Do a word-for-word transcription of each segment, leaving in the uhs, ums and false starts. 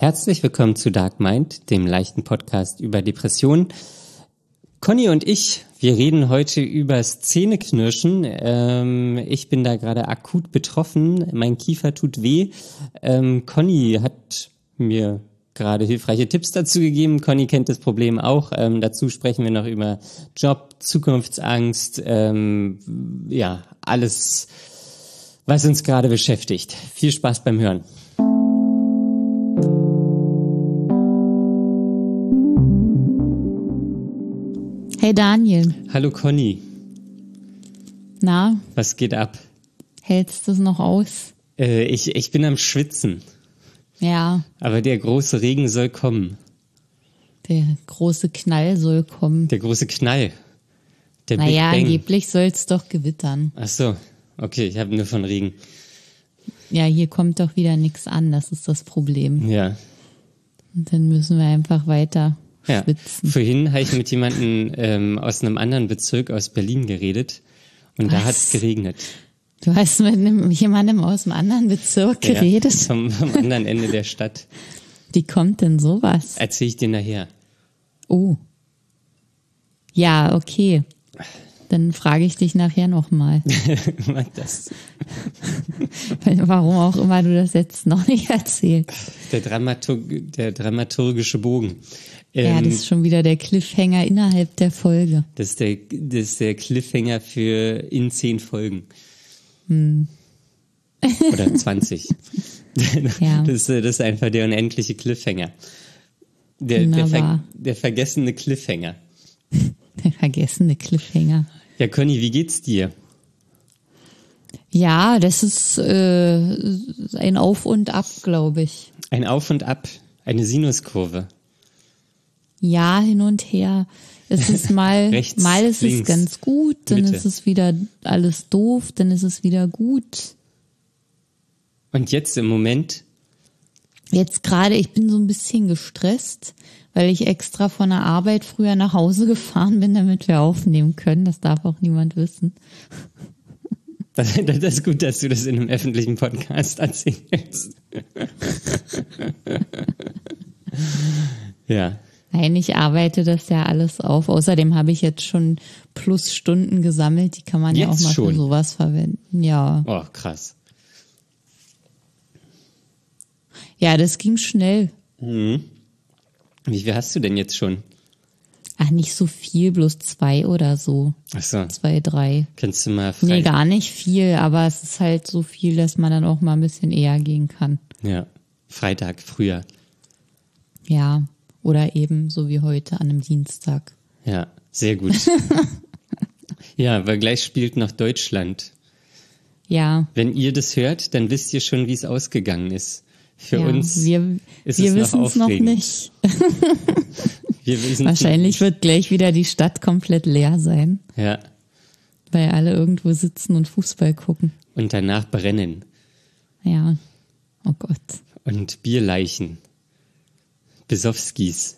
Herzlich willkommen zu Dark Mind, dem leichten Podcast über Depressionen. Conny und ich, wir reden heute übers Zähneknirschen. Ähm, ich bin da gerade akut betroffen, mein Kiefer tut weh. Ähm, Conny hat mir gerade hilfreiche Tipps dazu gegeben. Conny kennt das Problem auch. Ähm, dazu sprechen wir noch über Job, Zukunftsangst, ähm, ja, alles, was uns gerade beschäftigt. Viel Spaß beim Hören. Hey Daniel. Hallo Conny. Na? Was geht ab? Hältst du es noch aus? Äh, ich, ich bin am Schwitzen. Ja. Aber der große Regen soll kommen. Der große Knall soll kommen. Der große Knall. Der naja, Big Bang. angeblich soll es doch gewittern. Ach so, okay, ich habe nur von Regen. Ja, hier kommt doch wieder nichts an, das ist das Problem. Ja. Und dann müssen wir einfach weiter ja. schwitzen. Vorhin habe ich mit jemandem ähm, aus einem anderen Bezirk aus Berlin geredet und Was? Da hat es geregnet. Du hast mit einem, jemandem aus einem anderen Bezirk geredet? Ja, vom, vom anderen Ende der Stadt. Wie kommt denn sowas? Erzähl ich dir nachher. Oh. Ja, okay. Dann frage ich dich nachher nochmal. das. Warum auch immer du das jetzt noch nicht erzählst. Der, Dramaturg, der dramaturgische Bogen. Ähm, ja, das ist schon wieder der Cliffhanger innerhalb der Folge. Das ist der, das ist der Cliffhanger für in zehn Folgen. Hm. Oder zwanzig. Ja. Das, das ist einfach der unendliche Cliffhanger. Der, der, ver, der vergessene Cliffhanger. Der vergessene Cliffhanger. Ja, Conny, wie geht's dir? Ja, das ist äh, ein Auf und Ab, glaube ich. Ein Auf und Ab, eine Sinuskurve. Ja, hin und her. Es ist mal, Rechts, mal ist links, es ganz gut, dann Mitte. ist es wieder alles doof, dann ist es wieder gut. Und jetzt im Moment? Jetzt gerade, ich bin so ein bisschen gestresst, weil ich extra von der Arbeit früher nach Hause gefahren bin, damit wir aufnehmen können. Das darf auch niemand wissen. Das, das ist gut, dass du das in einem öffentlichen Podcast erzählst. Ja. Nein, ich arbeite das ja alles auf. Außerdem habe ich jetzt schon Plusstunden gesammelt. Die kann man jetzt ja auch mal schon? für sowas verwenden. Ja. Oh, krass. Ja, das ging schnell. Mhm. Wie viel hast du denn jetzt schon? Ach, nicht so viel, bloß zwei oder so. Ach so. Zwei, drei. Kannst du mal frei... Nee, gar nicht viel, aber es ist halt so viel, dass man dann auch mal ein bisschen eher gehen kann. Ja, Freitag, früher. Ja, oder eben so wie heute an einem Dienstag. Ja, sehr gut. Ja, weil gleich spielt noch Deutschland. Ja. Wenn ihr das hört, dann wisst ihr schon, wie es ausgegangen ist. Für ja, uns wir, ist wir es wissen noch es noch aufregend. nicht. Wir wissen Wahrscheinlich wird gleich wieder die Stadt komplett leer sein. Ja. Weil alle irgendwo sitzen und Fußball gucken. Und danach brennen. Ja. Oh Gott. Und Bierleichen. Besowskis.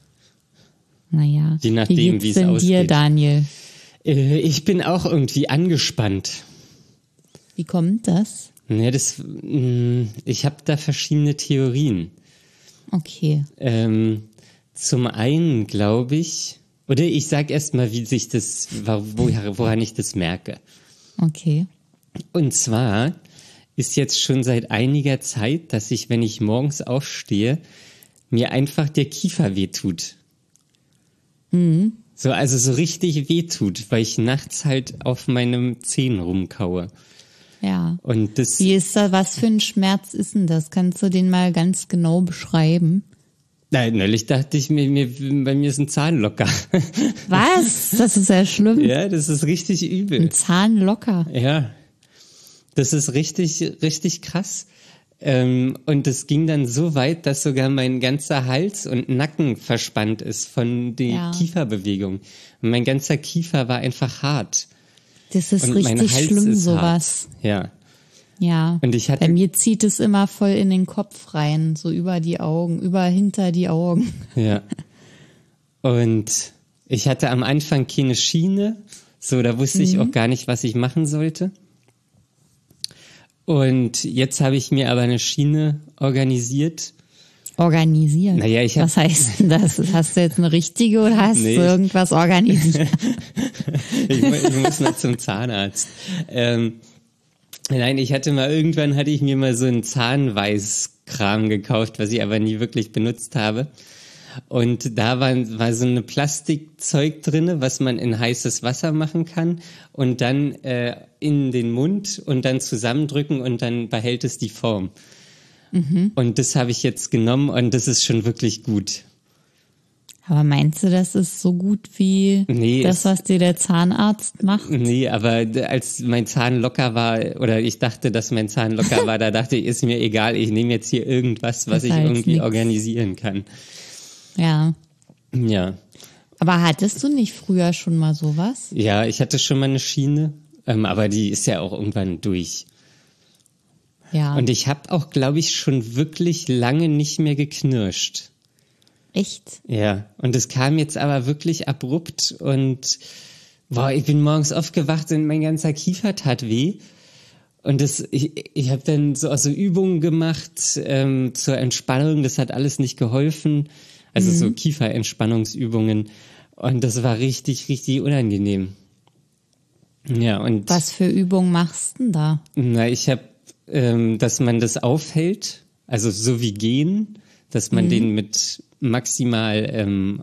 Naja. Je nachdem, wie es denn ausgeht. dir, Daniel? Äh, ich bin auch irgendwie angespannt. Wie kommt das? Ja, das, mh, ich habe da verschiedene Theorien. Okay. Ähm, zum einen glaube ich, oder ich sag erst mal, wie sich das, wo, woran ich das merke. Okay. Und zwar ist jetzt schon seit einiger Zeit, dass ich, wenn ich morgens aufstehe, mir einfach der Kiefer wehtut. Mhm. So, also so richtig wehtut, weil ich nachts halt auf meinem Zehen rumkaue. Ja. Und das. Wie ist da, was für ein Schmerz ist denn das? Kannst du den mal ganz genau beschreiben? Nein, neulich dachte ich mir, mir, bei mir ist ein Zahn locker. Was? Das ist ja schlimm. Ja, das ist richtig übel. Ein Zahn locker. Ja. Das ist richtig, richtig krass. Ähm, und es ging dann so weit, dass sogar mein ganzer Hals und Nacken verspannt ist von der Ja. Kieferbewegung. Und mein ganzer Kiefer war einfach hart. Das ist Und mein richtig Hals schlimm, ist sowas. hart. Ja. Ja. Und ich hatte- Bei mir zieht es immer voll in den Kopf rein, so über die Augen, über hinter die Augen. Ja. Und ich hatte am Anfang keine Schiene. So, da wusste ich auch gar nicht, was ich machen sollte. Und jetzt habe ich mir aber eine Schiene organisiert Organisiert? Naja, ich hab, Was heißt denn das? Hast du jetzt eine richtige oder hast Nee. du irgendwas organisiert? ich, mu- ich muss noch zum Zahnarzt. Ähm, nein, ich hatte mal, irgendwann hatte ich mir mal so einen Zahnweißkram gekauft, was ich aber nie wirklich benutzt habe. Und da war, war so eine Plastikzeug drinne, was man in heißes Wasser machen kann und dann äh, in den Mund und dann zusammendrücken und dann behält es die Form. Mhm. Und das habe ich jetzt genommen und das ist schon wirklich gut. Aber meinst du, das ist so gut wie Nee, das, es- was dir der Zahnarzt macht? Nee, aber d- als mein Zahn locker war, oder ich dachte, dass mein Zahn locker war, da dachte ich, ist mir egal, ich nehme jetzt hier irgendwas, was Ist ich halt irgendwie nix. organisieren kann. Ja. Ja. Aber hattest du nicht früher schon mal sowas? Ja, ich hatte schon mal eine Schiene, ähm, aber die ist ja auch irgendwann durch. Ja. Und ich habe auch, glaube ich, schon wirklich lange nicht mehr geknirscht. Echt? Ja, und es kam jetzt aber wirklich abrupt und boah, ich bin morgens aufgewacht und mein ganzer Kiefer tat weh. Und das, ich, ich habe dann so, so Übungen gemacht ähm, zur Entspannung, das hat alles nicht geholfen. Also so Kieferentspannungsübungen. Und das war richtig, richtig unangenehm. Ja, und Was für Übungen machst du denn da? na, ich habe, ähm, dass man das aufhält, also so wie gehen, dass man den mit maximal ähm,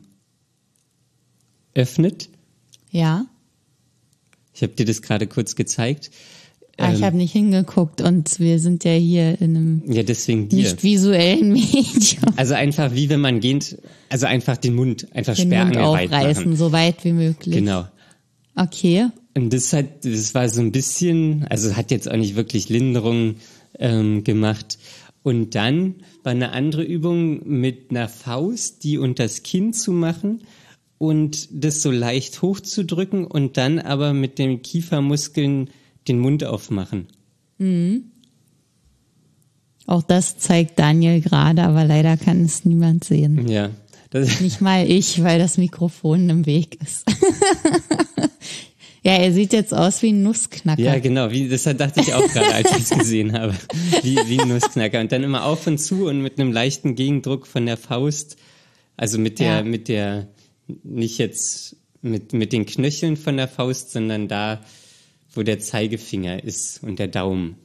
öffnet. Ja? Ich habe dir das gerade kurz gezeigt. Ah, ich Ähm, habe nicht hingeguckt und wir sind ja hier in einem Ja, deswegen dir. nicht visuellen Medium. Also einfach wie wenn man geht, also einfach den Mund einfach Den Mund sperrangelweit aufreißen, machen. so weit wie möglich. Genau. Okay. Und das hat, das war so ein bisschen, also hat jetzt auch nicht wirklich Linderung ähm, gemacht. Und dann war eine andere Übung mit einer Faust, die unters Kinn zu machen und das so leicht hochzudrücken und dann aber mit den Kiefermuskeln den Mund aufmachen. Auch das zeigt Daniel gerade, aber leider kann es niemand sehen. Ja. Das, Nicht mal ich, weil das Mikrofon im Weg ist. Ja, er sieht jetzt aus wie ein Nussknacker. ja, genau. Wie, das dachte ich auch gerade, als ich es gesehen habe. Wie, wie ein Nussknacker. Und dann immer auf und zu und mit einem leichten Gegendruck von der Faust. Also mit der, Ja. mit der, nicht jetzt mit, mit den Knöcheln von der Faust, sondern da, wo der Zeigefinger ist und der Daumen.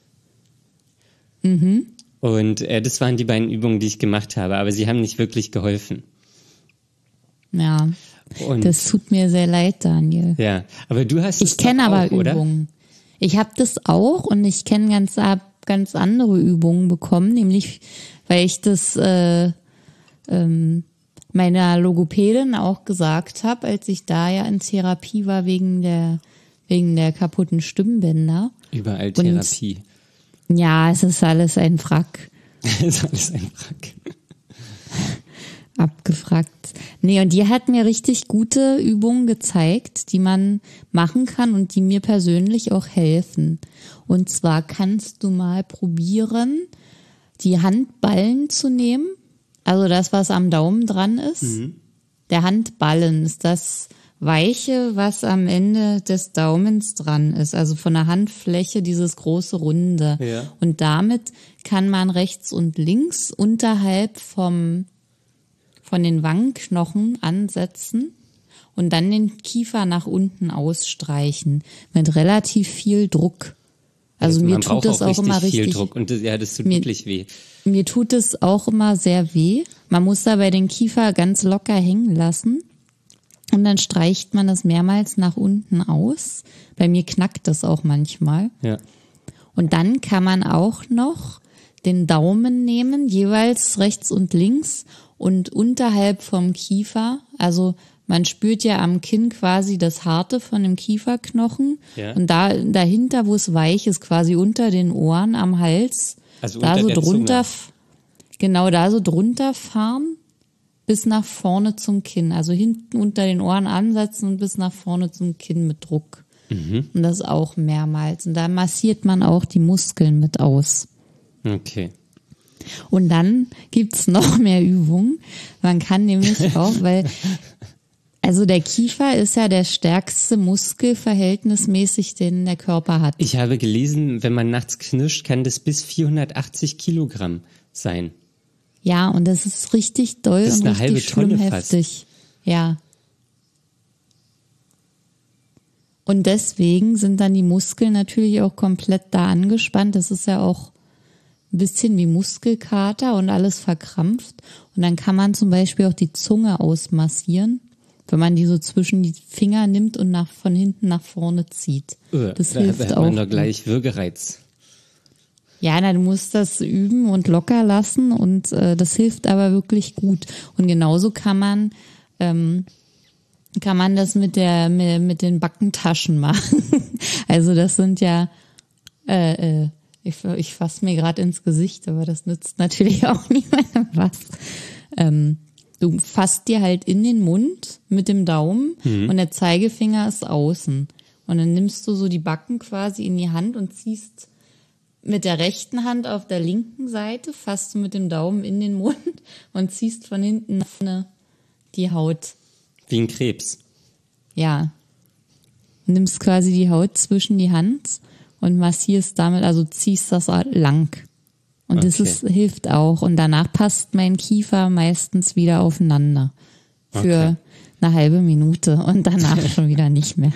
Mhm. Und äh, das waren die beiden Übungen, die ich gemacht habe, aber sie haben nicht wirklich geholfen. Ja, Und, das tut mir sehr leid, Daniel. ja, aber du hast es Ich kenne doch aber auch, oder? Übungen. Ich habe das auch und ich kenne ganz, hab ganz andere Übungen bekommen, nämlich weil ich das äh, ähm, meiner Logopädin auch gesagt habe, als ich da ja in Therapie war wegen der wegen der kaputten Stimmbänder. Überall Therapie. Ja, es ist alles ein Wrack. Das ist alles ein Wrack. Abgefragt. Nee, und die hat mir richtig gute Übungen gezeigt, die man machen kann und die mir persönlich auch helfen. Und zwar kannst du mal probieren, die Handballen zu nehmen. Also das, was am Daumen dran ist. Mhm. Der Handballen ist das Weiche, was am Ende des Daumens dran ist. Also von der Handfläche dieses große Runde. Ja. Und damit kann man rechts und links unterhalb vom von den Wangenknochen ansetzen und dann den Kiefer nach unten ausstreichen mit relativ viel Druck. Also man mir braucht tut das auch, richtig immer viel richtig, Druck und das, ja, das tut mir- wirklich weh. mir tut es auch immer sehr weh. Man muss dabei den Kiefer ganz locker hängen lassen und dann streicht man das mehrmals nach unten aus. Bei mir knackt das auch manchmal. Ja. Und dann kann man auch noch den Daumen nehmen, jeweils rechts und links und unterhalb vom Kiefer. Also man spürt ja am Kinn quasi das Harte von dem Kieferknochen. Ja. Und da dahinter, wo es weich ist, quasi unter den Ohren am Hals, Also da unter so der drunter, Zunge. genau da so drunter fahren bis nach vorne zum Kinn. Also hinten unter den Ohren ansetzen und bis nach vorne zum Kinn mit Druck. Mhm. Und das auch mehrmals. Und da massiert man auch die Muskeln mit aus. Okay. Und dann gibt's noch mehr Übungen. Man kann nämlich auch, weil, also der Kiefer ist ja der stärkste Muskel verhältnismäßig, den der Körper hat. Ich habe gelesen, wenn man nachts knirscht, kann das bis vierhundertachtzig Kilogramm sein. Ja, und das ist richtig doll Das ist und eine halbe richtig schlimm Tonne fast. heftig. Ja. Und deswegen sind dann die Muskeln natürlich auch komplett da angespannt. Das ist ja auch ein bisschen wie Muskelkater und alles verkrampft. Und dann kann man zum Beispiel auch die Zunge ausmassieren, wenn man die so zwischen die Finger nimmt und nach, von hinten nach vorne zieht. Uh, Das da, hilft da hat auch. man doch gleich Würgereiz. Ja, na, du musst das üben und locker lassen und äh, das hilft aber wirklich gut. Und genauso kann man ähm, kann man das mit der mit, mit den Backentaschen machen. Also das sind ja äh, äh, ich, ich fasse mir gerade ins Gesicht, aber das nützt natürlich auch niemandem was. Ähm, du fasst dir halt in den Mund mit dem Daumen mhm. und der Zeigefinger ist außen. Und dann nimmst du so die Backen quasi in die Hand und ziehst mit der rechten Hand auf der linken Seite, fasst du mit dem Daumen in den Mund und ziehst von hinten nach vorne die Haut. Wie ein Krebs. Ja. Nimmst quasi die Haut zwischen die Hand und massierst damit, also ziehst das lang. Und okay. das ist, hilft auch. Und danach passt mein Kiefer meistens wieder aufeinander. Für okay. eine halbe Minute und danach schon wieder nicht mehr.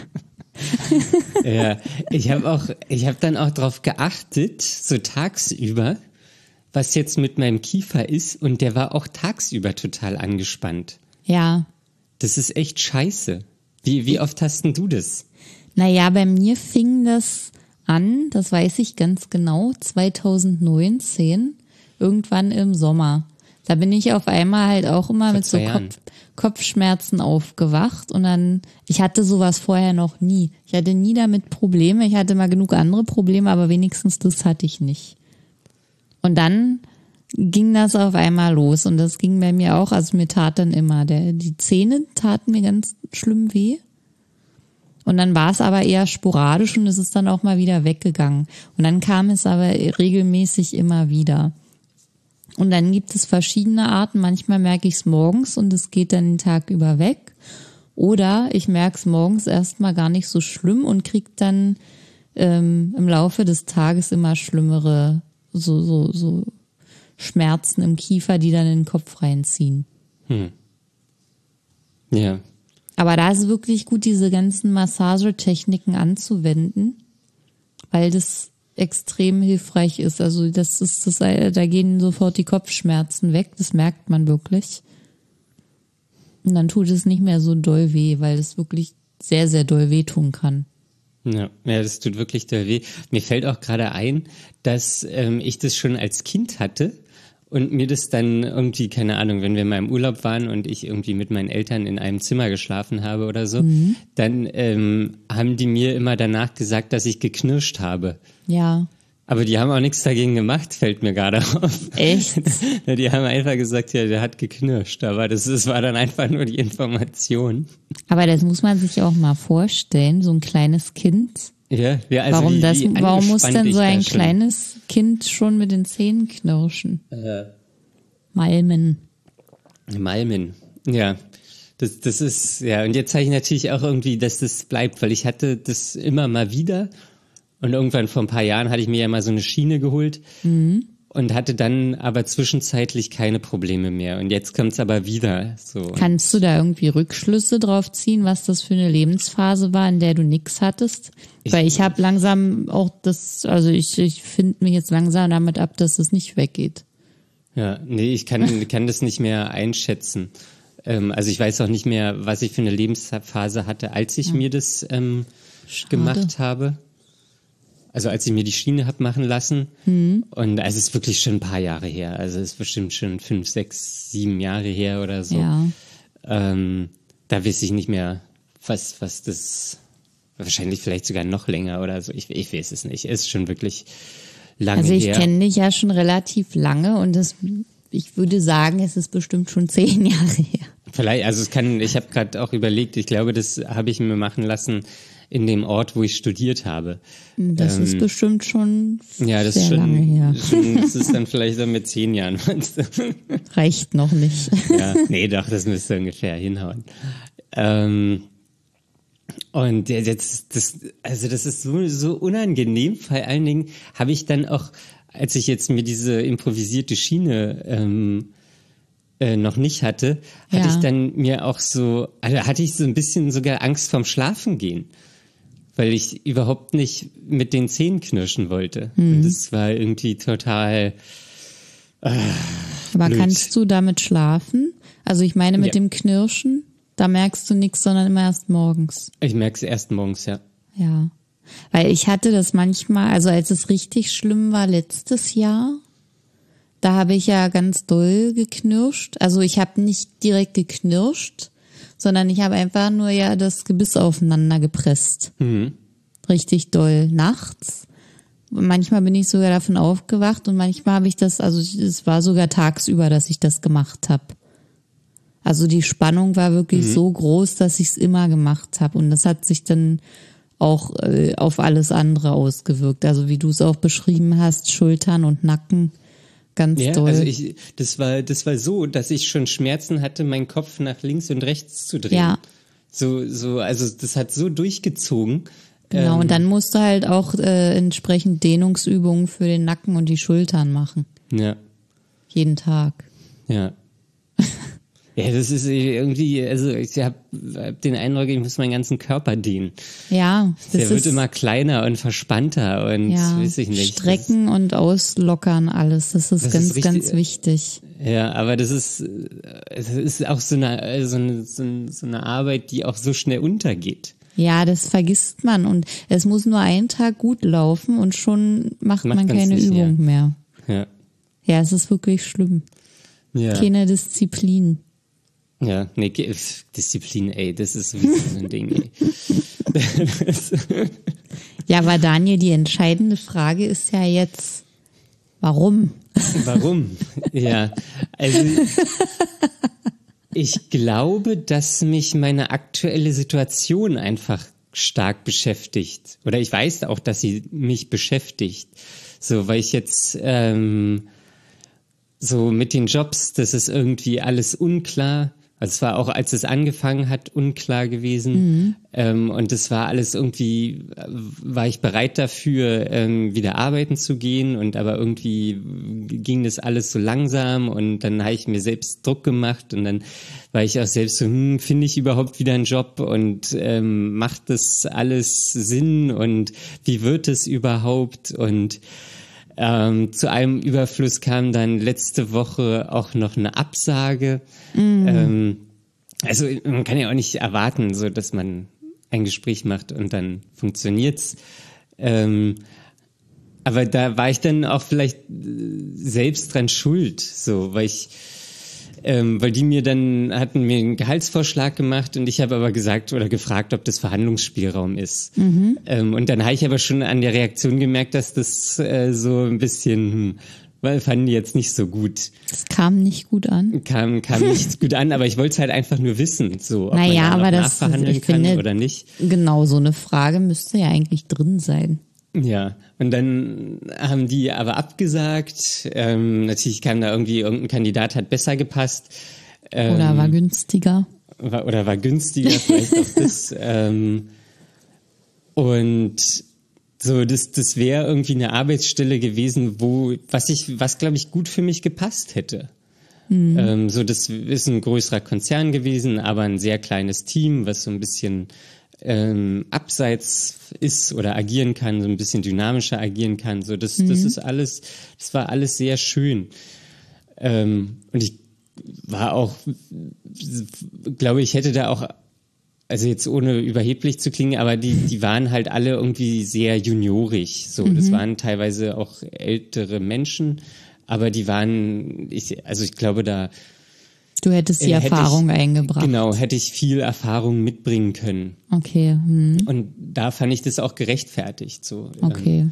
Ja, ich habe auch, ich habe dann auch drauf geachtet, so tagsüber, was jetzt mit meinem Kiefer ist, und der war auch tagsüber total angespannt. Ja. Das ist echt scheiße. Wie, wie oft hast denn du das? Naja, bei mir fing das an, das weiß ich ganz genau, zwanzig neunzehn, irgendwann im Sommer. Da bin ich auf einmal halt auch immer mit so Kopf, Kopfschmerzen aufgewacht und dann, ich hatte sowas vorher noch nie. Ich hatte nie damit Probleme, ich hatte mal genug andere Probleme, aber wenigstens das hatte ich nicht. Und dann ging das auf einmal los und das ging bei mir auch, also mir tat dann immer, der, die Zähne taten mir ganz schlimm weh. Und dann war es aber eher sporadisch und es ist dann auch mal wieder weggegangen. Und dann kam es aber regelmäßig immer wieder. Und dann gibt es verschiedene Arten. Manchmal merke ich es morgens und es geht dann den Tag über weg. Oder ich merke es morgens erstmal gar nicht so schlimm und kriege dann ähm, im Laufe des Tages immer schlimmere so so so Schmerzen im Kiefer, die dann in den Kopf reinziehen. Hm. Ja. Aber da ist es wirklich gut, diese ganzen Massagetechniken anzuwenden, weil das extrem hilfreich ist. Also das ist das, da gehen sofort die Kopfschmerzen weg, das merkt man wirklich. Und dann tut es nicht mehr so doll weh, weil es wirklich sehr, sehr doll wehtun kann. Ja, ja, das tut wirklich doll weh. Mir fällt auch gerade ein, dass ähm, ich das schon als Kind hatte und mir das dann irgendwie, keine Ahnung, wenn wir mal im Urlaub waren und ich irgendwie mit meinen Eltern in einem Zimmer geschlafen habe oder so, mhm. dann ähm, haben die mir immer danach gesagt, dass ich geknirscht habe. Ja. Aber die haben auch nichts dagegen gemacht, fällt mir gerade auf. Echt? Die haben einfach gesagt, ja, der hat geknirscht. Aber das, das war dann einfach nur die Information. Aber das muss man sich auch mal vorstellen, so ein kleines Kind. Ja, ja, also warum, wie, das, wie warum muss denn so ein schon. kleines Kind schon mit den Zähnen knirschen? Äh. Malmen. Malmen, ja. Das, das ist, ja, und jetzt zeige ich natürlich auch irgendwie, dass das bleibt, weil ich hatte das immer mal wieder. Und irgendwann vor ein paar Jahren hatte ich mir ja mal so eine Schiene geholt mhm. und hatte dann aber zwischenzeitlich keine Probleme mehr. Und jetzt kommt es aber wieder so. Kannst du da irgendwie Rückschlüsse drauf ziehen, was das für eine Lebensphase war, in der du nichts hattest? Ich, Weil ich habe langsam auch das, also ich, ich finde mich jetzt langsam damit ab, dass es nicht weggeht. Ja, nee, ich kann, kann das nicht mehr einschätzen. Ähm, also ich weiß auch nicht mehr, was ich für eine Lebensphase hatte, als ich ja. mir das ähm, gemacht habe. Also als ich mir die Schiene hab machen lassen. Mhm. Und also es ist wirklich schon ein paar Jahre her. Also es ist bestimmt schon fünf, sechs, sieben Jahre her oder so. Ja. Ähm, da weiß ich nicht mehr, was, was das, wahrscheinlich vielleicht sogar noch länger oder so. Ich, ich weiß es nicht. Es ist schon wirklich lange her. Also ich kenne dich ja schon relativ lange und das, ich würde sagen, es ist bestimmt schon zehn Jahre her. Vielleicht, also es kann, ich habe gerade auch überlegt, ich glaube, das habe ich mir machen lassen in dem Ort, wo ich studiert habe. Das ähm, ist bestimmt schon ja, das sehr ist schon, lange her. Schon, das ist dann vielleicht so mit zehn Jahren. Reicht noch nicht. Ja, nee, doch, das müsste ungefähr hinhauen. Ähm, und jetzt, das, also das ist so, so unangenehm. Vor allen Dingen habe ich dann auch, als ich jetzt mir diese improvisierte Schiene ähm, äh, noch nicht hatte, hatte Ja. ich dann mir auch so, also hatte ich so ein bisschen sogar Angst vorm Schlafengehen, weil ich überhaupt nicht mit den Zähnen knirschen wollte. Mhm. Und das war irgendwie total. Aber blöd. kannst du damit schlafen? Also ich meine mit Ja. dem Knirschen, da merkst du nichts, sondern immer erst morgens. Ich merke es erst morgens, ja. Ja. Weil ich hatte das manchmal, also als es richtig schlimm war letztes Jahr, da habe ich ja ganz doll geknirscht. Also ich habe nicht direkt geknirscht, sondern ich habe einfach nur ja das Gebiss aufeinander gepresst. Mhm. Richtig doll nachts. Manchmal bin ich sogar davon aufgewacht und manchmal habe ich das, also es war sogar tagsüber, dass ich das gemacht habe. Also die Spannung war wirklich Mhm. so groß, dass ich es immer gemacht habe und das hat sich dann auch äh, auf alles andere ausgewirkt. Also wie du es auch beschrieben hast, Schultern und Nacken, ganz Ja, doll. also ich, das war, das war so, dass ich schon Schmerzen hatte, meinen Kopf nach links und rechts zu drehen. Ja. So, so, also das hat so durchgezogen. Genau, Ähm, und dann musst du halt auch äh, entsprechend Dehnungsübungen für den Nacken und die Schultern machen. Ja, Jeden Tag. ja. Ja, das ist irgendwie, also ich habe hab den Eindruck, ich muss meinen ganzen Körper dehnen. Ja, das Der ist, wird immer kleiner und verspannter und ja, weiß ich nicht. Strecken und auslockern alles. Das ist Das ganz, ist richtig- ganz wichtig. Das, ja, aber das ist, äh, es ist auch so eine, äh, so eine, so eine, so eine Arbeit, die auch so schnell untergeht. Ja, das vergisst man und es muss nur einen Tag gut laufen und schon macht, Macht man man's keine nicht, Übung ja. mehr. Ja, Ja, es ist wirklich schlimm. ja. Keine Disziplin. Ja, nee, Ge- Disziplin, ey, das ist sowieso so ein Ding, ey. Das, Ja, aber Daniel, die entscheidende Frage ist ja jetzt, warum? warum? Ja, also ich glaube, dass mich meine aktuelle Situation einfach stark beschäftigt. Oder ich weiß auch, dass sie mich beschäftigt. So, weil ich jetzt ähm, so mit den Jobs, das ist irgendwie alles unklar. Also es war auch, als es angefangen hat, unklar gewesen. Mhm. Ähm, und es war alles irgendwie, äh, war ich bereit dafür, ähm, wieder arbeiten zu gehen. Und aber irgendwie ging das alles so langsam. Und dann habe ich mir selbst Druck gemacht. Und dann war ich auch selbst so, hm, finde ich überhaupt wieder einen Job? Und ähm, macht das alles Sinn? Und wie wird es überhaupt? Und Ähm, zu einem Überfluss kam dann letzte Woche auch noch eine Absage. Mm. Ähm, also man kann ja auch nicht erwarten, so dass man ein Gespräch macht und dann funktioniert's. Ähm, aber da war ich dann auch vielleicht selbst dran schuld, so, weil ich Ähm, weil die mir dann, hatten mir einen Gehaltsvorschlag gemacht und ich habe aber gesagt oder gefragt, ob das Verhandlungsspielraum ist. Mhm. Ähm, und dann habe ich aber schon an der Reaktion gemerkt, dass das äh, so ein bisschen, hm, weil fanden die jetzt nicht so gut. Es kam nicht gut an. Kam, kam nicht gut an, aber ich wollte es halt einfach nur wissen, so, ob Naja, man da noch aber das- nachverhandeln ich kann finde- oder nicht. Genau, so eine Frage müsste ja eigentlich drin sein. Ja, und dann haben die aber abgesagt. Ähm, natürlich kam da irgendwie, irgendein Kandidat hat besser gepasst. Ähm, Oder war günstiger. war, oder war günstiger, vielleicht auch das. Ähm, und so, das, das wäre irgendwie eine Arbeitsstelle gewesen, wo, was ich, was glaube ich gut für mich gepasst hätte. Mhm. Ähm, so, das ist ein größerer Konzern gewesen, aber ein sehr kleines Team, was so ein bisschen ähm, abseits ist oder agieren kann, so ein bisschen dynamischer agieren kann. So, das, mhm. das ist alles, das war alles sehr schön. Ähm, und ich war auch, glaube ich, hätte da auch, also jetzt ohne überheblich zu klingen, aber die, die waren halt alle irgendwie sehr juniorig. So, mhm. Das waren teilweise auch ältere Menschen, aber die waren, ich, also ich glaube, da Du hättest die äh, hätte Erfahrung ich, eingebracht. Genau, hätte ich viel Erfahrung mitbringen können. Okay. Hm. Und da fand ich das auch gerechtfertigt. So. Okay.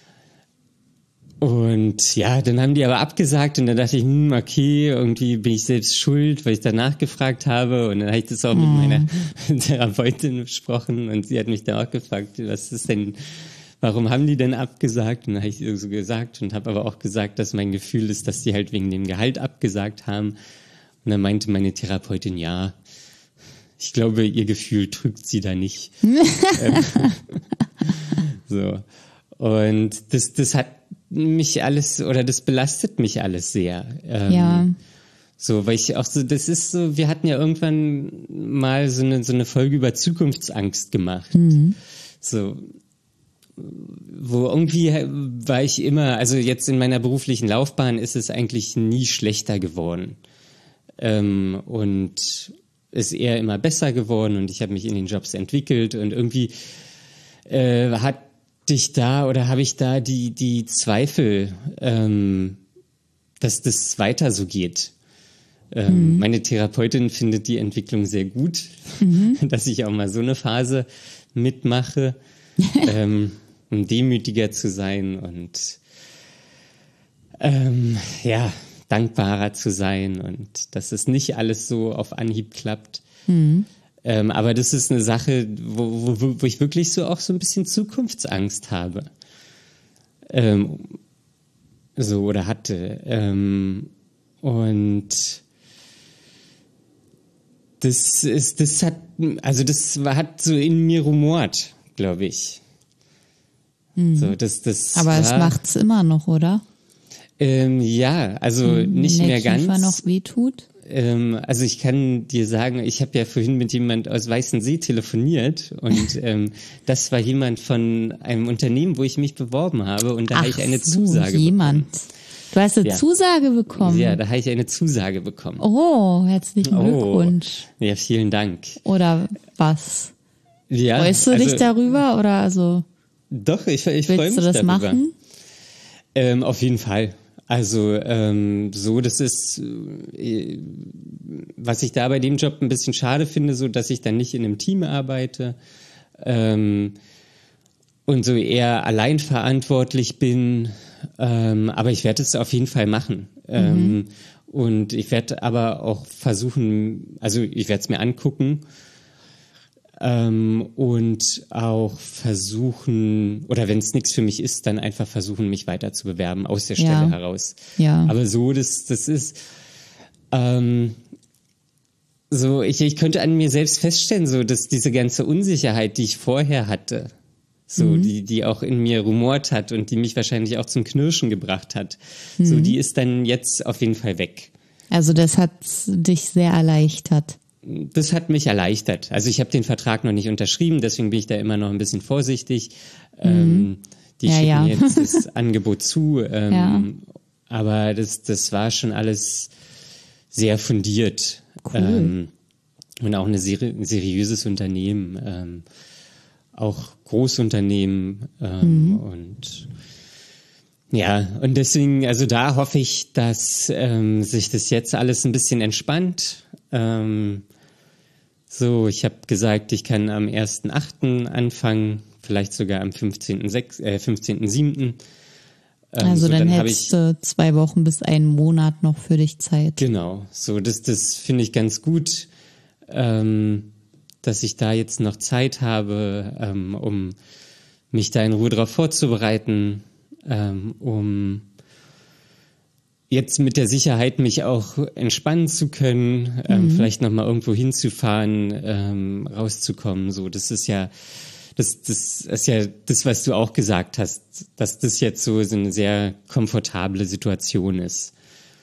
Und ja, dann haben die aber abgesagt und dann dachte ich, hm, okay, irgendwie bin ich selbst schuld, weil ich danach gefragt habe. Und dann habe ich das auch mit hm. meiner Therapeutin besprochen und sie hat mich dann auch gefragt, was ist denn, warum haben die denn abgesagt? Und dann habe ich so gesagt und habe aber auch gesagt, dass mein Gefühl ist, dass die halt wegen dem Gehalt abgesagt haben. Und dann meinte meine Therapeutin, ja, ich glaube, ihr Gefühl trügt sie da nicht. So. Und das, das hat mich alles, oder das belastet mich alles sehr. Ähm, Ja. So, weil ich auch so, das ist so, wir hatten ja irgendwann mal so eine, so eine Folge über Zukunftsangst gemacht. Mhm. So, wo irgendwie war ich immer, also jetzt in meiner beruflichen Laufbahn ist es eigentlich nie schlechter geworden. Ähm, und ist eher immer besser geworden und ich habe mich in den Jobs entwickelt und irgendwie äh, hatte ich da oder habe ich da die, die Zweifel, ähm, dass das weiter so geht. Ähm, mhm. Meine Therapeutin findet die Entwicklung sehr gut, mhm. dass ich auch mal so eine Phase mitmache, ähm, um demütiger zu sein und ähm, ja, dankbarer zu sein und dass es nicht alles so auf Anhieb klappt. Mhm. Ähm, aber das ist eine Sache, wo, wo, wo ich wirklich so auch so ein bisschen Zukunftsangst habe. Ähm, so oder hatte. Ähm, und das ist, das hat, also das hat so in mir rumort, glaube ich. Mhm. So, das, das aber war, es macht's immer noch, oder? Ähm, ja, also mhm, nicht wenn mehr der Kiefer ganz. noch wehtut? Ähm, also ich kann dir sagen, ich habe ja vorhin mit jemand aus Weißensee telefoniert und ähm, das war jemand von einem Unternehmen, wo ich mich beworben habe und da habe ich eine so, Zusage jemand. bekommen. Du hast eine ja. Zusage bekommen? Ja, da habe ich eine Zusage bekommen. Oh, herzlichen Glückwunsch. Oh, ja, vielen Dank. Oder was? Ja, Freust du also, dich darüber oder also? Doch, ich, ich freue mich willst du das darüber. machen? Ähm, auf jeden Fall. Also ähm, so, das ist, äh, was ich da bei dem Job ein bisschen schade finde, so dass ich dann nicht in einem Team arbeite ähm, und so eher allein verantwortlich bin. Ähm, aber ich werde es auf jeden Fall machen. Mhm. Ähm, und ich werde aber auch versuchen, also ich werde es mir angucken. Ähm, und auch versuchen, oder wenn es nichts für mich ist, dann einfach versuchen, mich weiter zu bewerben aus der Stelle ja. heraus. Ja. Aber so, das, das ist ähm, so, ich, ich könnte an mir selbst feststellen, so, dass diese ganze Unsicherheit, die ich vorher hatte, so, mhm. die, die auch in mir rumort hat und die mich wahrscheinlich auch zum Knirschen gebracht hat, mhm. so, die ist dann jetzt auf jeden Fall weg. Also das hat dich sehr erleichtert. Das hat mich erleichtert. Also ich habe den Vertrag noch nicht unterschrieben, deswegen bin ich da immer noch ein bisschen vorsichtig. Mhm. Ähm, die ja, schicken ja. mir jetzt das Angebot zu. Ähm, ja. Aber das, das war schon alles sehr fundiert. Cool. Ähm, und auch eine seri- ein seriöses Unternehmen. Ähm, auch Großunternehmen. Ähm, mhm. Und ja, und deswegen, also da hoffe ich, dass ähm, sich das jetzt alles ein bisschen entspannt. Ähm, so, ich habe gesagt, ich kann am ersten achten anfangen, vielleicht sogar am fünfzehnten siebten Ähm, also so, dann, dann hättest du zwei Wochen bis einen Monat noch für dich Zeit. Genau, so das, das finde ich ganz gut, ähm, dass ich da jetzt noch Zeit habe, ähm, um mich da in Ruhe drauf vorzubereiten, ähm, um jetzt mit der Sicherheit mich auch entspannen zu können, ähm, mhm. vielleicht nochmal irgendwo hinzufahren, ähm, rauszukommen. So, das ist ja, das, das ist ja das, was du auch gesagt hast, dass das jetzt so, so eine sehr komfortable Situation ist.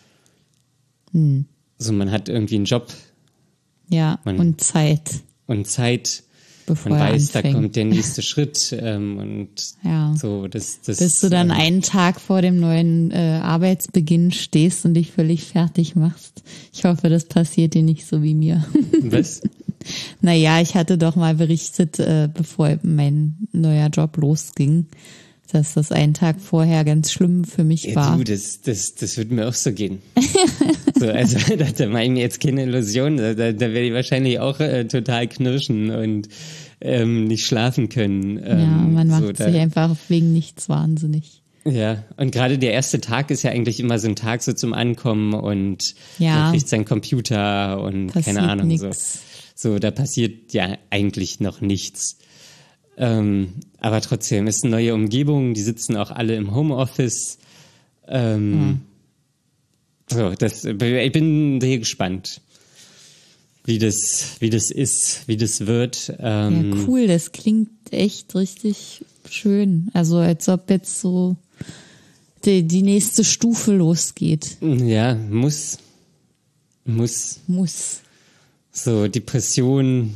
Mhm. So, man hat irgendwie einen Job. Ja, man, und Zeit. Und Zeit. Bevor man weiß, anfängt. Da kommt der nächste Schritt ähm, und ja. so. Das, das, Bis du dann ähm, einen Tag vor dem neuen äh, Arbeitsbeginn stehst und dich völlig fertig machst. Ich hoffe, das passiert dir nicht so wie mir. Was? Naja, ich hatte doch mal berichtet, äh, bevor mein neuer Job losging, dass das einen Tag vorher ganz schlimm für mich ja, war. Du, das, das, das würde mir auch so gehen. so, also da, da mache ich mir jetzt keine Illusion. Da, da werde ich wahrscheinlich auch äh, total knirschen und ähm, nicht schlafen können. Ähm, ja, man macht so, da, sich einfach wegen nichts wahnsinnig. Ja, und gerade der erste Tag ist ja eigentlich immer so ein Tag so zum Ankommen und ja. man kriegt seinen Computer und passiert keine Ahnung. Nix. So. so, da passiert ja eigentlich noch nichts. Ähm, aber trotzdem ist eine neue Umgebung, die sitzen auch alle im Homeoffice. Ähm, hm. So, das, ich bin sehr gespannt, wie das, wie das ist, wie das wird. Ähm, ja, cool, das klingt echt richtig schön. Also als ob jetzt so die, die nächste Stufe losgeht. Ja, muss. Muss. Muss. So, Depression,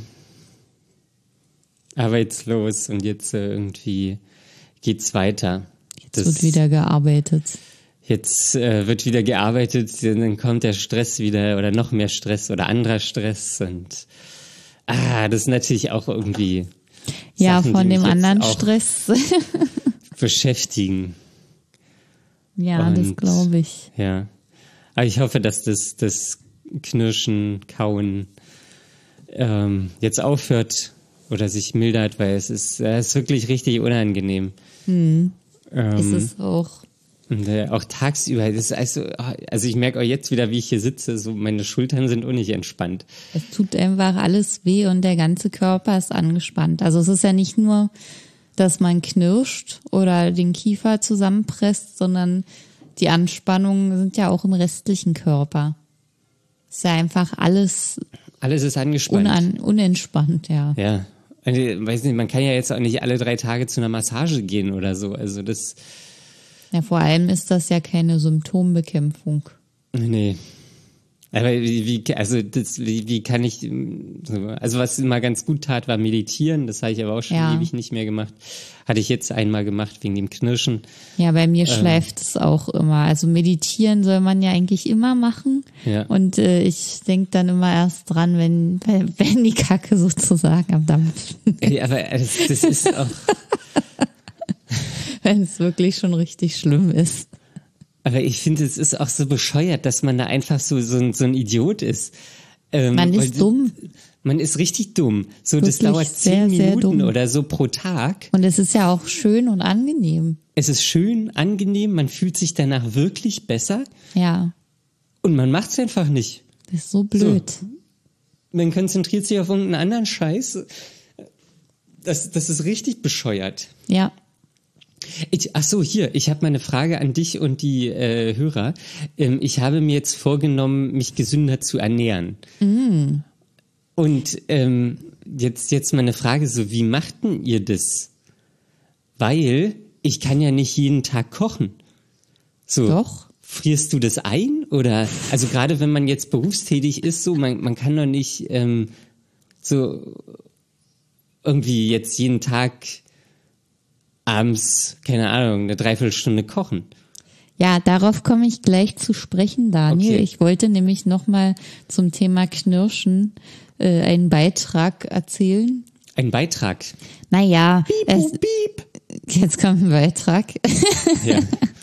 arbeitslos und jetzt äh, irgendwie geht's weiter. Jetzt das, wird wieder gearbeitet. Jetzt äh, wird wieder gearbeitet, dann kommt der Stress wieder oder noch mehr Stress oder anderer Stress und ah, das ist natürlich auch irgendwie ja, Sachen, von die dem mich anderen jetzt Stress auch beschäftigen. Ja, und, das glaube ich. Ja, aber ich hoffe, dass das, das Knirschen, Kauen ähm, jetzt aufhört oder sich mildert, weil es ist, es ist wirklich richtig unangenehm. Hm. Ähm, ist es auch. Und äh, auch tagsüber, das ist also, also ich merke auch jetzt wieder, wie ich hier sitze, so meine Schultern sind auch nicht entspannt. Es tut einfach alles weh und der ganze Körper ist angespannt. Also es ist ja nicht nur, dass man knirscht oder den Kiefer zusammenpresst, sondern die Anspannungen sind ja auch im restlichen Körper. Es ist ja einfach alles Alles ist angespannt. Unan, unentspannt, ja. Ja, also, weiß nicht, man kann ja jetzt auch nicht alle drei Tage zu einer Massage gehen oder so. Also das. Ja, vor allem ist das ja keine Symptombekämpfung. Nee. Aber wie, wie also das, wie, wie kann ich, also was immer ganz gut tat, war meditieren. Das habe ich aber auch schon ja. ewig nicht mehr gemacht. Hatte ich jetzt einmal gemacht wegen dem Knirschen. Ja, bei mir ähm, schläft es auch immer. Also meditieren soll man ja eigentlich immer machen. Ja. Und äh, ich denke dann immer erst dran, wenn, wenn, wenn die Kacke sozusagen am Dampfen ist. Aber das, das ist auch... wenn es wirklich schon richtig schlimm ist. Aber ich finde, es ist auch so bescheuert, dass man da einfach so, so, ein, so ein Idiot ist. Ähm, man ist dumm. Man ist richtig dumm. So, wirklich das dauert sehr, zehn Minuten sehr oder so pro Tag. Und es ist ja auch schön und angenehm. Es ist schön, angenehm, man fühlt sich danach wirklich besser. Ja. Und man macht es einfach nicht. Das ist so blöd. So. Man konzentriert sich auf irgendeinen anderen Scheiß. Das, das ist richtig bescheuert. Ja. Ich, ach so, hier, ich habe mal eine Frage an dich und die äh, Hörer. Ähm, ich habe mir jetzt vorgenommen, mich gesünder zu ernähren. Mm. Und ähm, jetzt, jetzt mal eine Frage, so wie macht denn ihr das? Weil ich kann ja nicht jeden Tag kochen. So, doch. Frierst du das ein? Oder, also gerade wenn man jetzt berufstätig ist, so, man, man kann doch nicht ähm, so irgendwie jetzt jeden Tag abends, keine Ahnung, eine Dreiviertelstunde kochen. Ja, darauf komme ich gleich zu sprechen, Daniel. Okay. Ich wollte nämlich nochmal zum Thema Knirschen äh, einen Beitrag erzählen. Ein Beitrag? Naja. Piep, es, piep. Jetzt kommt ein Beitrag. Ja.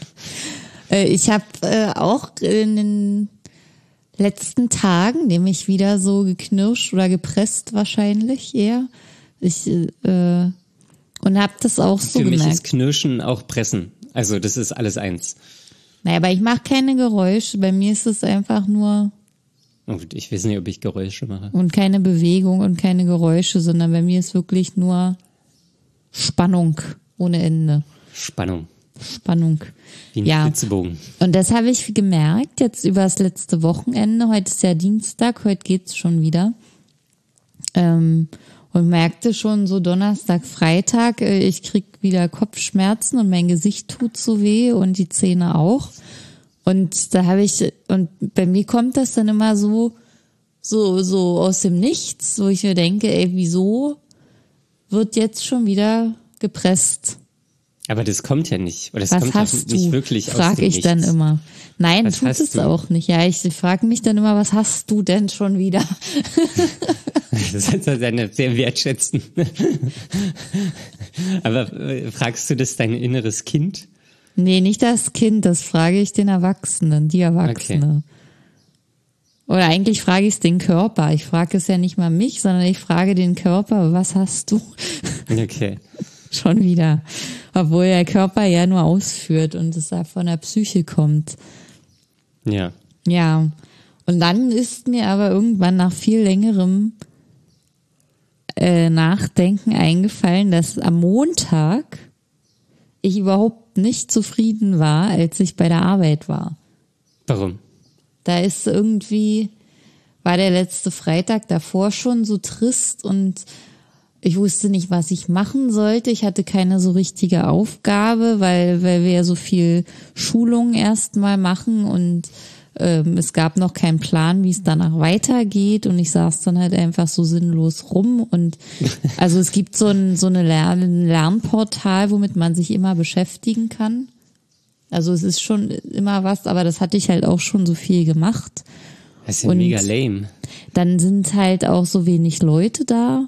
Ich habe äh, auch in den letzten Tagen nämlich wieder so geknirscht oder gepresst wahrscheinlich eher. Ich äh, und habe das auch so Für gemerkt. Für mich ist Knirschen auch Pressen. Also das ist alles eins. Naja, aber ich mache keine Geräusche. Bei mir ist es einfach nur... Ich weiß nicht, ob ich Geräusche mache. Und keine Bewegung und keine Geräusche, sondern bei mir ist wirklich nur Spannung ohne Ende. Spannung. Spannung. Wie ein ja. Flitzebogen. Und das habe ich gemerkt jetzt über das letzte Wochenende. Heute ist ja Dienstag, heute geht's schon wieder. Ähm... Und merkte schon so Donnerstag, Freitag, ich krieg wieder Kopfschmerzen und mein Gesicht tut so weh und die Zähne auch. Und da habe ich, und bei mir kommt das dann immer so, so, so aus dem Nichts, wo ich mir denke, ey, wieso wird jetzt schon wieder gepresst? Aber das kommt ja nicht. Oder das was kommt hast ja nicht du? wirklich frag aus dem ich Nichts. Dann immer. Nein, was tut hast es du? auch nicht. Ja, ich frage mich dann immer, was hast du denn schon wieder? Das ist eine sehr wertschätzen. Aber äh, fragst du das dein inneres Kind? Nee, nicht das Kind, das frage ich den Erwachsenen, die Erwachsene. Okay. Oder eigentlich frage ich es den Körper. Ich frage es ja nicht mal mich, sondern ich frage den Körper, was hast du? Okay. Schon wieder. Obwohl der Körper ja nur ausführt und es ja von der Psyche kommt. Ja. Ja. Und dann ist mir aber irgendwann nach viel längerem äh, Nachdenken eingefallen, dass am Montag ich überhaupt nicht zufrieden war, als ich bei der Arbeit war. Warum? Da ist irgendwie, war der letzte Freitag davor schon so trist und ich wusste nicht, was ich machen sollte. Ich hatte keine so richtige Aufgabe, weil, weil wir ja so viel Schulung erstmal machen und ähm, es gab noch keinen Plan, wie es danach weitergeht und ich saß dann halt einfach so sinnlos rum und also es gibt so ein, so eine Lern- ein Lernportal, womit man sich immer beschäftigen kann. Also es ist schon immer was, aber das hatte ich halt auch schon so viel gemacht. Das ist ja und mega lame. Dann sind halt auch so wenig Leute da.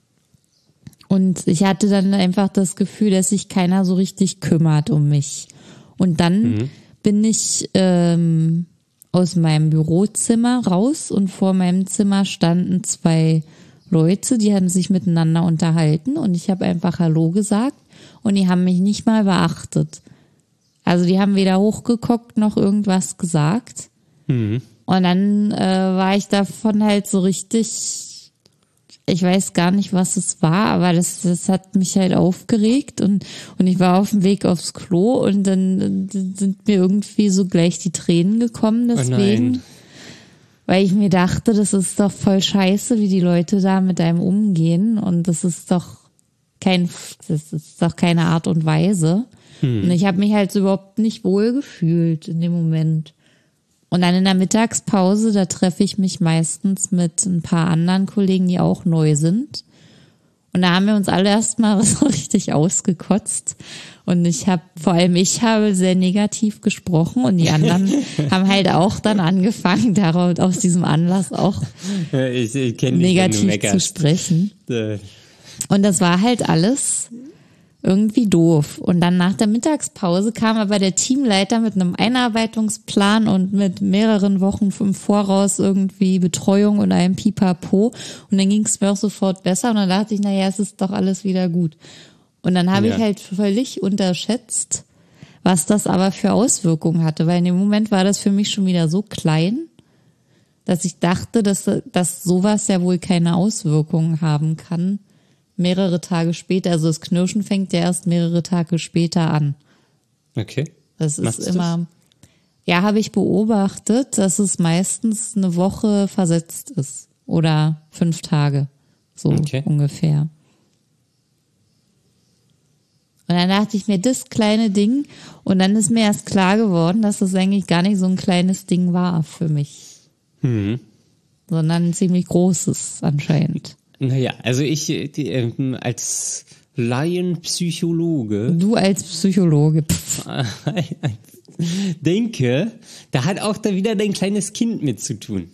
Und ich hatte dann einfach das Gefühl, dass sich keiner so richtig kümmert um mich. Und dann mhm. bin ich ähm, aus meinem Bürozimmer raus und vor meinem Zimmer standen zwei Leute, die hatten sich miteinander unterhalten und ich habe einfach Hallo gesagt und die haben mich nicht mal beachtet. Also die haben weder hochgeguckt noch irgendwas gesagt. Mhm. Und dann äh, war ich davon halt so richtig... Ich weiß gar nicht, was es war, aber das, das hat mich halt aufgeregt und, und ich war auf dem Weg aufs Klo und dann sind mir irgendwie so gleich die Tränen gekommen deswegen, oh weil ich mir dachte, das ist doch voll scheiße, wie die Leute da mit einem umgehen und das ist doch kein, das ist doch keine Art und Weise. Hm. Und ich habe mich halt so überhaupt nicht wohl gefühlt in dem Moment. Und dann in der Mittagspause, da treffe ich mich meistens mit ein paar anderen Kollegen, die auch neu sind. Und da haben wir uns alle erstmal so richtig ausgekotzt. Und ich habe, vor allem ich habe sehr negativ gesprochen und die anderen haben halt auch dann angefangen, darauf, aus diesem Anlass auch ich, ich kenn dich, negativ zu sprechen. Und das war halt alles irgendwie doof. Und dann nach der Mittagspause kam aber der Teamleiter mit einem Einarbeitungsplan und mit mehreren Wochen im Voraus irgendwie Betreuung und einem Pipapo. Und dann ging es mir auch sofort besser. Und dann dachte ich, naja, es ist doch alles wieder gut. Und dann habe ja. ich halt völlig unterschätzt, was das aber für Auswirkungen hatte. Weil in dem Moment war das für mich schon wieder so klein, dass ich dachte, dass, dass sowas ja wohl keine Auswirkungen haben kann. Mehrere Tage später, also das Knirschen fängt ja erst mehrere Tage später an. Okay. Das ist Machst immer, das? Ja, habe ich beobachtet, dass es meistens eine Woche versetzt ist. Oder fünf Tage. So okay. ungefähr. Und dann dachte ich mir, das kleine Ding, und dann ist mir erst klar geworden, dass das eigentlich gar nicht so ein kleines Ding war für mich. Mhm. Sondern ein ziemlich großes anscheinend. Naja, also ich die, ähm, als Laienpsychologe. Du als Psychologe. denke, da hat auch da wieder dein kleines Kind mit zu tun.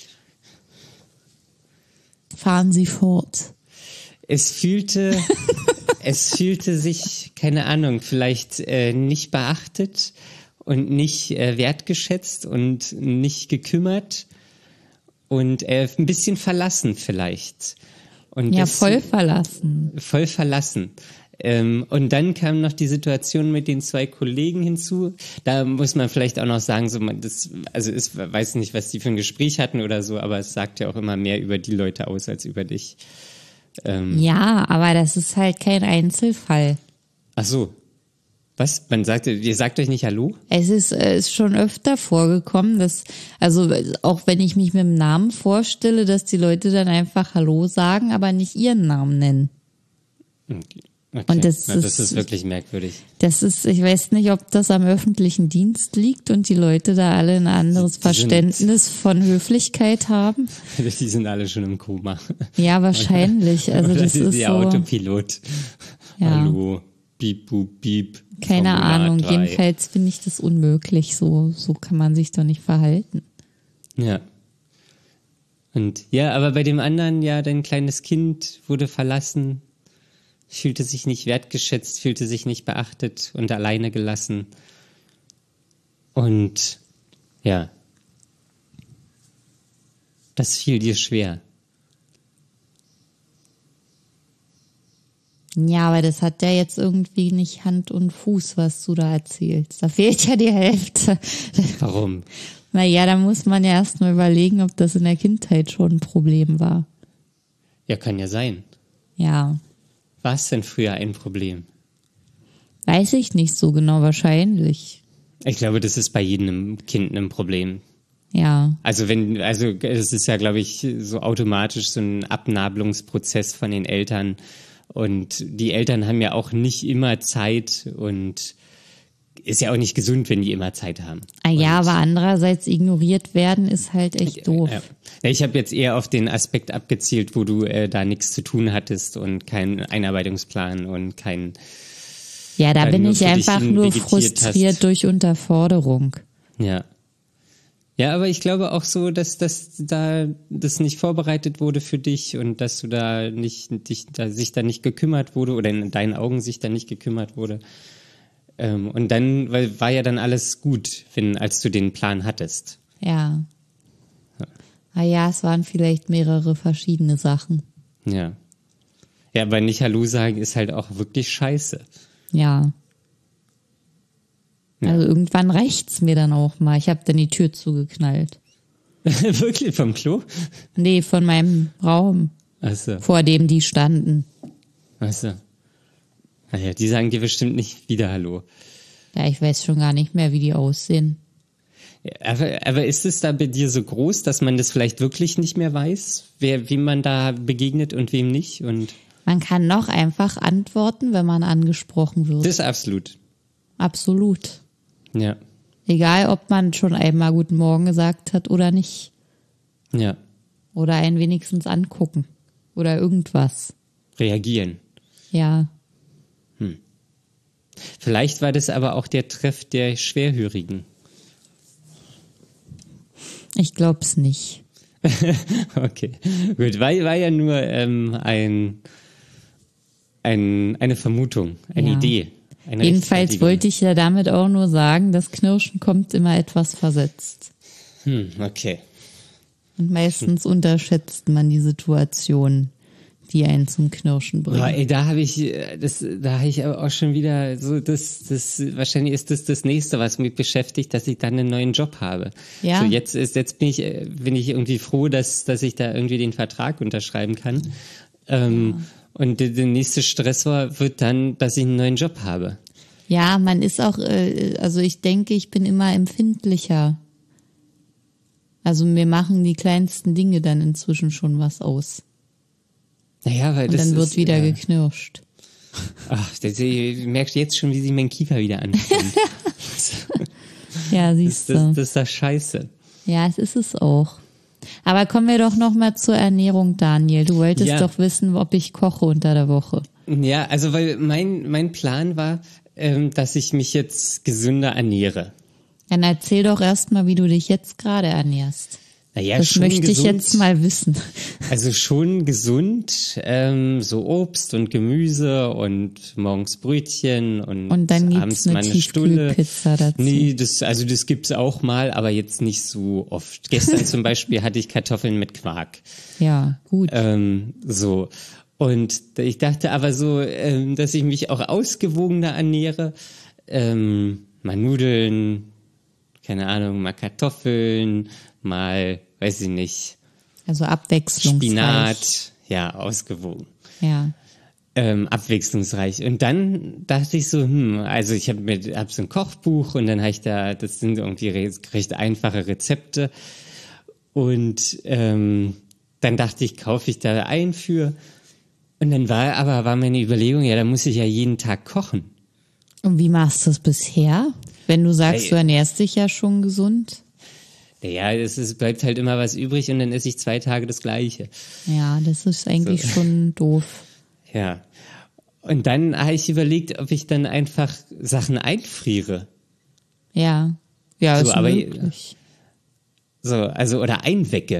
Fahren Sie fort. Es fühlte, es fühlte sich, keine Ahnung, vielleicht äh, nicht beachtet und nicht äh, wertgeschätzt und nicht gekümmert. Und äh, ein bisschen verlassen vielleicht. Und ja, das, voll verlassen. Voll verlassen. Ähm, und dann kam noch die Situation mit den zwei Kollegen hinzu. Da muss man vielleicht auch noch sagen, so man das, also ich weiß nicht, was die für ein Gespräch hatten oder so, aber es sagt ja auch immer mehr über die Leute aus als über dich. Ähm, ja, aber das ist halt kein Einzelfall. Ach so. Was? Man sagt, ihr sagt euch nicht Hallo? Es ist, äh, ist schon öfter vorgekommen, dass, also auch wenn ich mich mit dem Namen vorstelle, dass die Leute dann einfach Hallo sagen, aber nicht ihren Namen nennen. Okay. Okay. Und das, Na, das ist, ist wirklich merkwürdig. Das ist, ich weiß nicht, ob das am öffentlichen Dienst liegt und die Leute da alle ein anderes die, die Verständnis sind, von Höflichkeit haben. Die sind alle schon im Koma. Ja, wahrscheinlich. Also das, das ist, ist der so, Autopilot. Ja. Hallo, piep, bup, piep. Keine Ahnung, drei. Jedenfalls finde ich das unmöglich. So, so kann man sich doch nicht verhalten. Ja. Und ja, aber bei dem anderen, ja, dein kleines Kind wurde verlassen, fühlte sich nicht wertgeschätzt, fühlte sich nicht beachtet und alleine gelassen. Und ja, das fiel dir schwer. Ja, aber das hat ja jetzt irgendwie nicht Hand und Fuß, was du da erzählst. Da fehlt ja die Hälfte. Warum? Naja, da muss man ja erst mal überlegen, ob das in der Kindheit schon ein Problem war. Ja, kann ja sein. Ja. War es denn früher ein Problem? Weiß ich nicht so genau, wahrscheinlich. Ich glaube, das ist bei jedem Kind ein Problem. Ja. Also wenn, also es ist ja, glaube ich, so automatisch so ein Abnabelungsprozess von den Eltern. Und die Eltern haben ja auch nicht immer Zeit und ist ja auch nicht gesund, wenn die immer Zeit haben. Ah ja, und, aber andererseits ignoriert werden ist halt echt doof. Ja. Ich habe jetzt eher auf den Aspekt abgezielt, wo du äh, da nichts zu tun hattest und keinen Einarbeitungsplan und kein. Ja, da äh, bin nur ich für dich einfach hin nur vegetiert frustriert hast. durch Unterforderung. Ja. Ja, aber ich glaube auch so, dass, dass da das nicht vorbereitet wurde für dich und dass du da nicht, dich, da sich da nicht gekümmert wurde oder in deinen Augen sich da nicht gekümmert wurde. Ähm, und dann, weil war ja dann alles gut, wenn, als du den Plan hattest. Ja. Ah ja, es waren vielleicht mehrere verschiedene Sachen. Ja. Ja, aber nicht Hallo sagen ist halt auch wirklich scheiße. Ja. Ja. Also irgendwann reicht's mir dann auch mal. Ich habe dann die Tür zugeknallt. Wirklich vom Klo? Nee, von meinem Raum, Achso, vor dem die standen. achso. Naja, die sagen dir bestimmt nicht wieder Hallo. Ja, ich weiß schon gar nicht mehr, wie die aussehen. Ja, aber, aber ist es da bei dir so groß, dass man das vielleicht wirklich nicht mehr weiß, wer, wem man da begegnet und wem nicht? Und Man kann noch einfach antworten, wenn man angesprochen wird. das ist absolut. Absolut. Ja, Egal, ob man schon einmal Guten Morgen gesagt hat oder nicht. ja. Oder einen wenigstens angucken. Oder irgendwas. Reagieren. Ja. Vielleicht war das aber auch der Treff der Schwerhörigen. Ich glaub's nicht. Okay, gut. War, war ja nur ähm, ein, ein, eine Vermutung, eine Ja. Idee. Eine Jedenfalls Rechtfertigung. wollte ich ja damit auch nur sagen, das Knirschen kommt immer etwas versetzt. Hm, okay. Und meistens unterschätzt man die Situation, die einen zum Knirschen bringt. Boah, ey, da habe ich, äh, das, da habe ich aber auch schon wieder so, das, das, wahrscheinlich ist das das nächste, was mich beschäftigt, dass ich dann einen neuen Job habe. Ja. So, jetzt ist, jetzt bin ich, äh, bin ich irgendwie froh, dass, dass ich da irgendwie den Vertrag unterschreiben kann. Ähm, Und der, der nächste Stressor wird dann, dass ich einen neuen Job habe. Ja, man ist auch, äh, also ich denke, ich bin immer empfindlicher. Also mir machen die kleinsten Dinge dann inzwischen schon was aus. Naja, weil Und das dann wird ist, wieder ja. geknirscht. Ach, das, ich merke jetzt schon, wie sich mein Kiefer wieder anfühlt. Ja, das, siehst du. das, das ist doch scheiße. Ja, es ist es auch. Aber kommen wir doch noch mal zur Ernährung, Daniel. Du wolltest Ja. doch wissen, ob ich koche unter der Woche. Ja, also weil mein, mein Plan war, ähm, dass ich mich jetzt gesünder ernähre. Dann erzähl doch erst mal, wie du dich jetzt gerade ernährst. Naja, Das schon möchte ich gesund, jetzt mal wissen. Also schon gesund, ähm, so Obst und Gemüse und morgens Brötchen und, Und dann gibt's abends eine mal eine Stulle. Tiefkühlpizza dazu. Nee, das, also das gibt's auch mal, aber jetzt nicht so oft. Gestern zum Beispiel hatte ich Kartoffeln mit Quark. Ja, gut. Ähm, so. Und ich dachte aber so, ähm, dass ich mich auch ausgewogener ernähre. Ähm, mal Nudeln, keine Ahnung, mal Kartoffeln, mal, weiß ich nicht, Also abwechslungsreich. Spinat, ja, ausgewogen. Ja. Ähm, abwechslungsreich. Und dann dachte ich so, hm, also ich habe mir hab so ein Kochbuch und dann habe ich da, das sind irgendwie recht, recht einfache Rezepte. Und ähm, dann dachte ich, kaufe ich da ein für. Und dann war aber war meine Überlegung, ja, da muss ich ja jeden Tag kochen. Und wie machst du es bisher? Wenn du sagst, Hey. du ernährst dich ja schon gesund. Ja, es ist, bleibt halt immer was übrig und dann esse ich zwei Tage das Gleiche. Ja, das ist eigentlich So. schon doof. Ja. Und dann habe ich überlegt, ob ich dann einfach Sachen einfriere. Ja. Ja, So, ist aber- möglich. So, also, oder einwecke.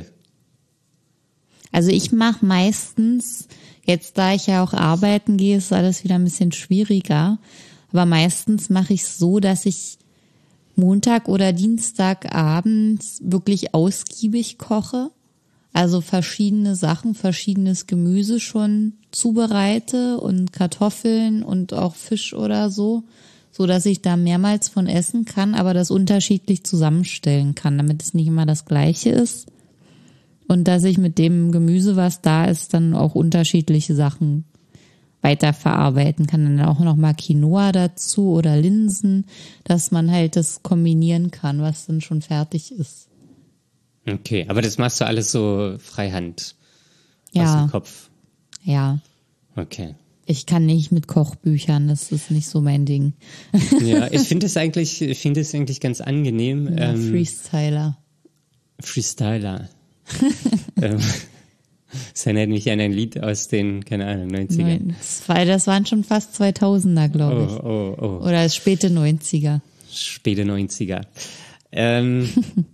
Also ich mache meistens, jetzt da ich ja auch arbeiten gehe, ist alles wieder ein bisschen schwieriger. Aber meistens mache ich es so, dass ich Montag oder Dienstag abends wirklich ausgiebig koche. Also verschiedene Sachen, verschiedenes Gemüse schon zubereite und Kartoffeln und auch Fisch oder so, so dass ich da mehrmals von essen kann, aber das unterschiedlich zusammenstellen kann, damit es nicht immer das Gleiche ist. Und dass ich mit dem Gemüse, was da ist, dann auch unterschiedliche Sachen weiterverarbeiten kann. Dann auch noch mal Quinoa dazu oder Linsen, dass man halt das kombinieren kann, was dann schon fertig ist. Okay, aber das machst du alles so freihand Ja. aus dem Kopf. Ja. Okay. Ich kann nicht mit Kochbüchern, das ist nicht so mein Ding. Ja, ich finde es eigentlich, ich finde es eigentlich ganz angenehm. Ja, ähm, Freestyler. Freestyler. ähm, das erinnert mich an ein Lied aus den, keine Ahnung, neunzigern. Nein, das, war, das waren schon fast zweitausender, glaube ich. Oh, oh, oh. Oder späte neunziger. Späte neunziger. Ähm,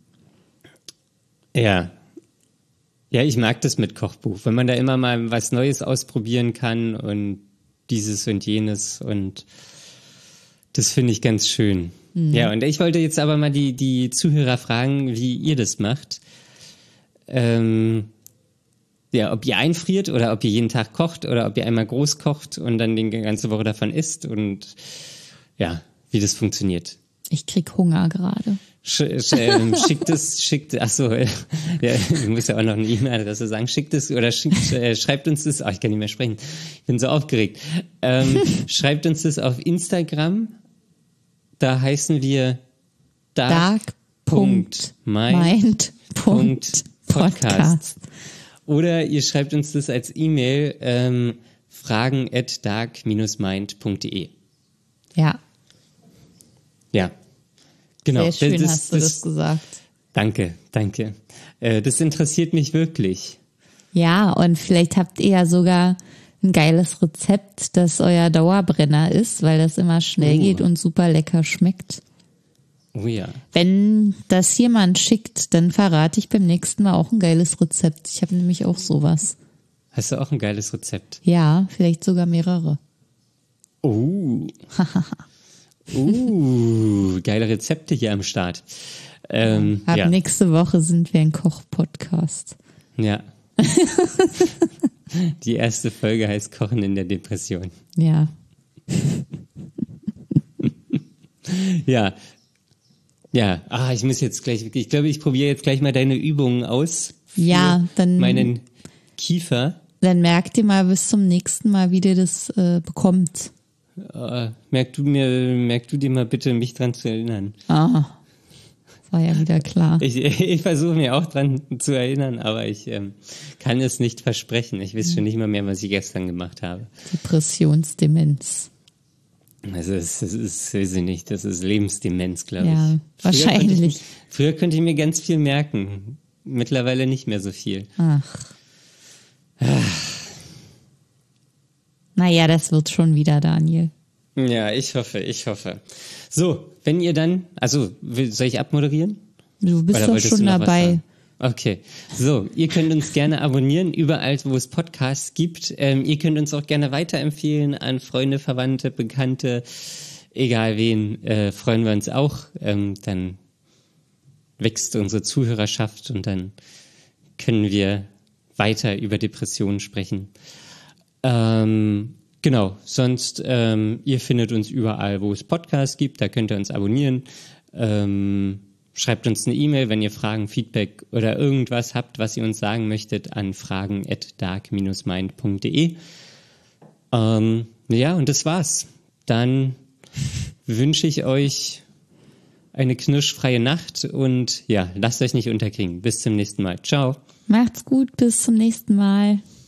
ja. Ja, ich mag das mit Kochbuch, wenn man da immer mal was Neues ausprobieren kann und dieses und jenes und das finde ich ganz schön. Mhm. Ja, und ich wollte jetzt aber mal die, die Zuhörer fragen, wie ihr das macht. Ähm, ja, ob ihr einfriert oder ob ihr jeden Tag kocht oder ob ihr einmal groß kocht und dann die ganze Woche davon isst und ja, wie das funktioniert. Ich krieg Hunger gerade. Sch, sch, ähm, schickt es, schickt, ach so, ja, du musst ja auch noch eine E-Mail-Adresse sagen, schickt es oder schickt, äh, schreibt uns das, oh, ich kann nicht mehr sprechen, ich bin so aufgeregt, ähm, schreibt uns das auf Instagram, da heißen wir dark.mind.podcast oder ihr schreibt uns das als E-Mail, ähm, fragen at dark dash mind punkt de. Ja. Ja. Genau. Sehr schön das, hast du das, das gesagt. Danke, danke. Äh, das interessiert mich wirklich. Ja, und vielleicht habt ihr ja sogar ein geiles Rezept, das euer Dauerbrenner ist, weil das immer schnell uh. geht und super lecker schmeckt. Oh ja. Wenn das jemand schickt, dann verrate ich beim nächsten Mal auch ein geiles Rezept. Ich habe nämlich auch sowas. Hast du auch ein geiles Rezept? Ja, vielleicht sogar mehrere. Oh. Uh, geile Rezepte hier am Start. Ähm, Ab ja. nächste Woche sind wir ein Koch-Podcast. Ja. Die erste Folge heißt Kochen in der Depression. Ja. Ja. Ja. Ah, ich muss jetzt gleich, ich glaube, ich probiere jetzt gleich mal deine Übungen aus. Ja, dann. Meinen Kiefer. Dann merkt ihr mal bis zum nächsten Mal, wie ihr das äh, bekommt. Uh, merk du mir, merk du dir mal bitte, mich dran zu erinnern. Ah, war ja wieder klar. Ich, ich versuche mir auch dran zu erinnern, aber ich ähm, kann es nicht versprechen. Ich weiß schon nicht mal mehr, was ich gestern gemacht habe. Depressionsdemenz. Also es, es ist, weiß ich nicht, das ist Lebensdemenz, glaube ja, ich. Früher wahrscheinlich. Konnte ich, früher konnte ich mir ganz viel merken. Mittlerweile nicht mehr so viel. Ach. Naja, das wird schon wieder, Daniel. Ja, ich hoffe, ich hoffe. So, wenn ihr dann, also soll ich abmoderieren? Du bist Oder doch schon dabei. Okay, so, ihr könnt uns gerne abonnieren, überall, wo es Podcasts gibt. Ähm, ihr könnt uns auch gerne weiterempfehlen an Freunde, Verwandte, Bekannte, egal wen, äh, freuen wir uns auch. Ähm, dann wächst unsere Zuhörerschaft und dann können wir weiter über Depressionen sprechen. Ähm, genau, sonst, ähm, ihr findet uns überall, wo es Podcasts gibt, da könnt ihr uns abonnieren. Ähm, schreibt uns eine E-Mail, wenn ihr Fragen, Feedback oder irgendwas habt, was ihr uns sagen möchtet, an fragen at dark dash mind punkt de. Ähm, ja, und das war's. Dann wünsche ich euch eine knirschfreie Nacht und ja, lasst euch nicht unterkriegen. Bis zum nächsten Mal. Ciao. Macht's gut, bis zum nächsten Mal.